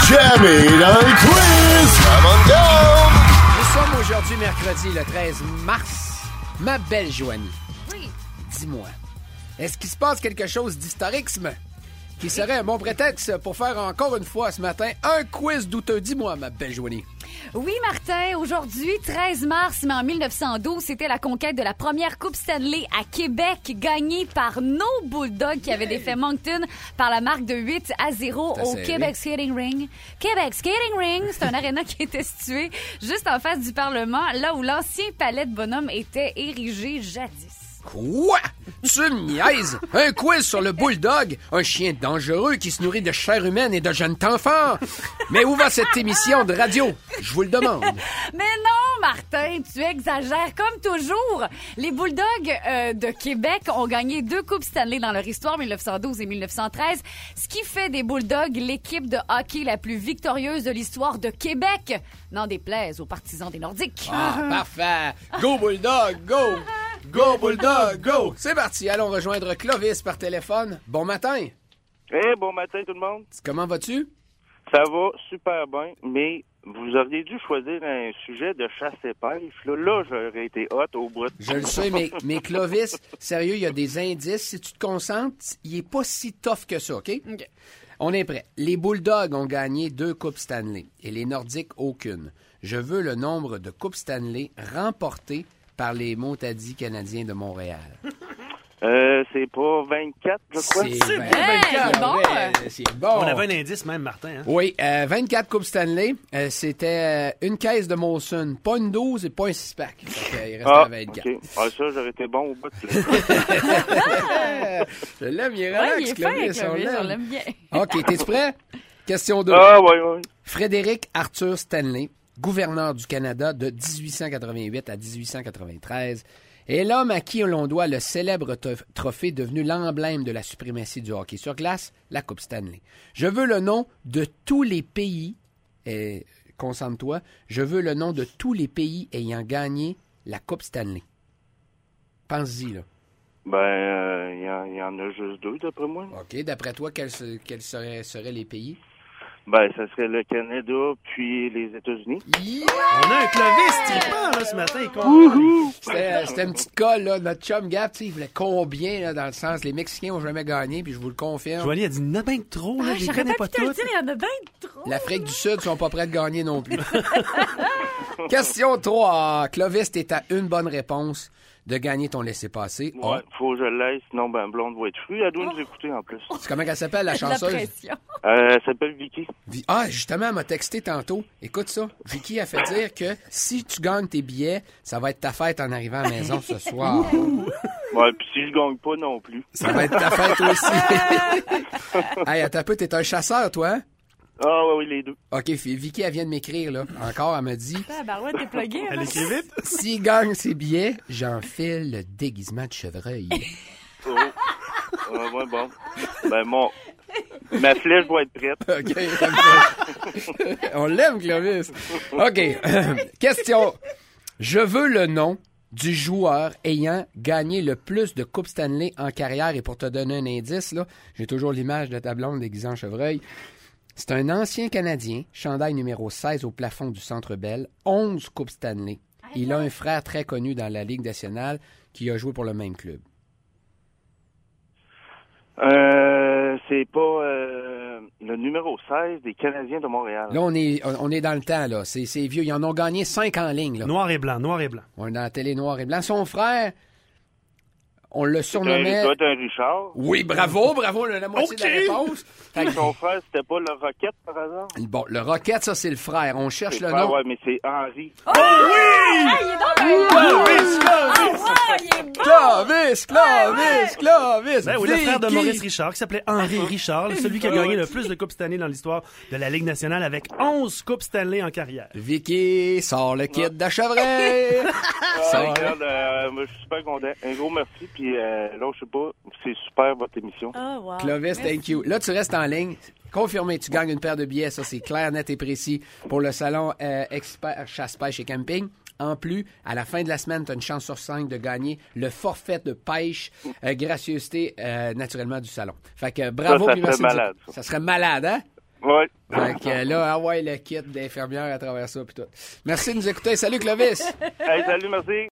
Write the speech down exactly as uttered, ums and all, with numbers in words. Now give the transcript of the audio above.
Jamie dans le quiz! Come on down! Nous sommes aujourd'hui mercredi le treize mars. Ma belle Joanie. Oui. Dis-moi, est-ce qu'il se passe quelque chose d'historiquement qui serait un bon prétexte pour faire encore une fois ce matin un quiz douteux? Dis-moi, ma belle Joanie. Oui, Martin, aujourd'hui, treize mars, mais en mille neuf cent douze, c'était la conquête de la première Coupe Stanley à Québec, gagnée par nos Bulldogs qui avaient défait Moncton par la marque de huit à zéro C'est au serré. Québec Skating Ring. Québec Skating Ring, c'est un aréna qui était situé juste en face du Parlement, là où l'ancien palais de Bonhomme était érigé jadis. Quoi? Tu me niaises? Un quiz sur le bulldog, un chien dangereux qui se nourrit de chair humaine et de jeunes enfants. Mais où va cette émission de radio? Je vous le demande. Mais non, Martin, tu exagères comme toujours. Les Bulldogs euh, de Québec ont gagné deux Coupes Stanley dans leur histoire, mille neuf cent douze et mille neuf cent treize, ce qui fait des Bulldogs l'équipe de hockey la plus victorieuse de l'histoire de Québec. N'en déplaise aux partisans des Nordiques. Ah, parfait. Go bulldog, go! Go bulldog, go! C'est parti, allons rejoindre Clovis par téléphone. Bon matin. Eh, bon matin tout le monde. Comment vas-tu? Ça va super bien, mais vous auriez dû choisir un sujet de chasse et pêche. Là, là j'aurais été hot au bout. Je le sais, mais, mais Clovis, sérieux, il y a des indices. Si tu te concentres, il est pas si tough que ça, OK? OK. On est prêt. Les Bulldogs ont gagné deux Coupes Stanley et les Nordiques aucune. Je veux le nombre de Coupes Stanley remportées par les Montadis canadiens de Montréal. Euh, c'est pas vingt-quatre, je crois. C'est Hey, vingt-quatre, c'est bon. ouais, c'est bon. On avait un indice même, Martin. Hein? Oui, euh, vingt-quatre Coupes Stanley. Euh, c'était euh, une caisse de Molson. Pas une douze et pas un six-pack. Fait qu'il restait Ah, à vingt-quatre. OK. Ah, ça, j'aurais été bon au bout. Je l'aime, il est Ouais, relax, il est fin, Clovis, on Clovis, on l'aime. l'aime bien. OK, t'es-tu prêt? Question deux. Ah, oui, oui. Frédéric Arthur Stanley, gouverneur du Canada de dix-huit cent quatre-vingt-huit à dix-huit cent quatre-vingt-treize, est l'homme à qui l'on doit le célèbre to- trophée devenu l'emblème de la suprématie du hockey sur glace, la Coupe Stanley. Je veux le nom de tous les pays, et concentre-toi, je veux le nom de tous les pays ayant gagné la Coupe Stanley. Pense-y, là. Ben, euh, il y, en- y en a juste deux, d'après moi. OK, d'après toi, quels, se- quels seraient, seraient les pays? Ben, ça serait le Canada, puis les États-Unis. On a un Clovis typant, là, ce matin. Il comprend. C'était, c'était une petite colle, là. Notre chum Gap, tu sais, il voulait combien, là, dans le sens, les Mexicains ont jamais gagné, puis je vous le confirme. Joanie a dit, il y en a bien trop, là, Ah, je les j'aurais connais pas pas pu te le toutes. dire, il y en a bien trop. L'Afrique du Sud sont pas prêts de gagner non plus. Question trois. Clovis, t'es à une bonne réponse de gagner ton laissez-passer. Oh. Ouais, faut que je l'aille, sinon, ben, Blonde va être frue. Elle doit nous écouter, en plus. C'est comment qu'elle s'appelle, la La chanceuse? pression. Euh, elle s'appelle Vicky. Vi- Ah, justement, elle m'a texté tantôt. Écoute ça. Vicky a fait dire que si tu gagnes tes billets, ça va être ta fête en arrivant à la maison ce soir. Ouais, puis si je gagne pas non plus. Ça va être ta fête aussi. Hey, attends un peu, t'es un chasseur, toi, hein? Ah, ouais, oui, les deux. OK, fi- Vicky, elle vient de m'écrire, là. Encore, elle me dit, Ah, ben ouais, t'es plugué. Elle hein? écrit vite. s'il gagne ses billets, j'enfile le déguisement de chevreuil. Oh. Ah, ouais, bon. Ben, mon... Ma flèche doit être prête. OK, comme ça. On l'aime, Clovis. OK, question. Je veux le nom du joueur ayant gagné le plus de Coupes Stanley en carrière. Et pour te donner un indice, là, j'ai toujours l'image de ta blonde déguisée en chevreuil. C'est un ancien Canadien, chandail numéro seize au plafond du Centre Bell, onze Coupes Stanley. Il a un frère très connu dans la Ligue nationale qui a joué pour le même club. Euh, c'est pas euh, le numéro seize des Canadiens de Montréal. Là, on est, on est dans le temps, là. C'est, c'est vieux. Ils en ont gagné cinq en ligne, là. Noir et blanc, noir et blanc. On est dans la télé noir et blanc. Son frère, on le C'est un, surnommait... doit être un Richard. Oui, bravo, bravo, on a la moitié de la réponse. Fait que- Son frère, c'était pas le Rocket, par hasard? Bon, le Rocket, ça, c'est le frère. On cherche le Ah, nom. ouais, mais c'est Henri. Ah, il est donc bien bon. Clovis, Ah, Clovis! ouais, il est bon. Clovis, Clovis, Clovis! Ben oui, le frère de Vicky. Maurice Richard, qui s'appelait Henri Richard, celui qui a gagné le plus de Coupes Stanley dans l'histoire de la Ligue nationale avec onze Coupes Stanley en carrière. Vicky, sors le kit de chevreuil! Ah, Sors- regarde, euh, moi, je suis super content. Un gros merci, puis euh, là, je sais pas, c'est super votre émission. Ah, wow. Clovis, thank you. Là, tu restes en ligne. Confirmé, tu gagnes une paire de billets. Ça, c'est clair, net et précis pour le salon euh, Expert Chasse, Pêche et Camping. En plus, à la fin de la semaine, tu as une chance sur cinq de gagner le forfait de pêche, euh, gracieuseté, euh, naturellement, du salon. Fait que bravo. Ça, ça puis merci serait de- malade, ça. Ça serait malade, hein? Ouais. Fait que là, ah ouais, le kit d'infirmière à travers ça, puis tout. Merci de nous écouter. Salut, Clovis! Hey, salut, merci.